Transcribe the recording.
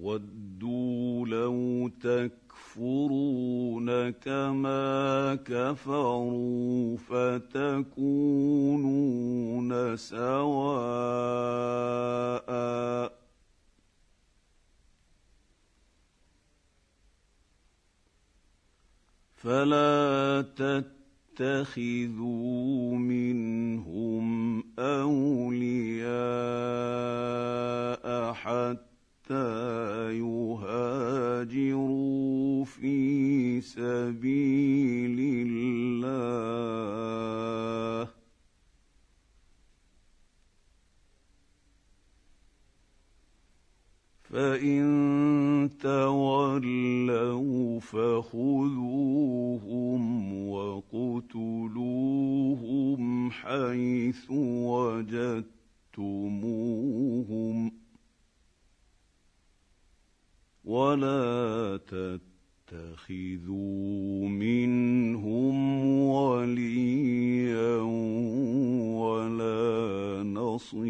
وَدُّوا لَوْ تَكْفُرُونَ كَمَا كَفَرُوا فَتَكُونُونَ سَوَاءً فَلَا تَتَّخِذُوا مِنْهُمْ أَوْلِيَاءَ حَتَّىٰ يُهَاجِرُوا فِي سَبِيلِ اللَّهِ ۚ فَإِن تَوَلَّوْا فَخُذُوهُمْ وَاقْتُلُوهُمْ حَيْثُ وَجَدتُّمُوهُمْ ۖ وَلَا تَتَّخِذُوا مِنْهُمْ وَلِيًّا وَلَا نَصِيرًا.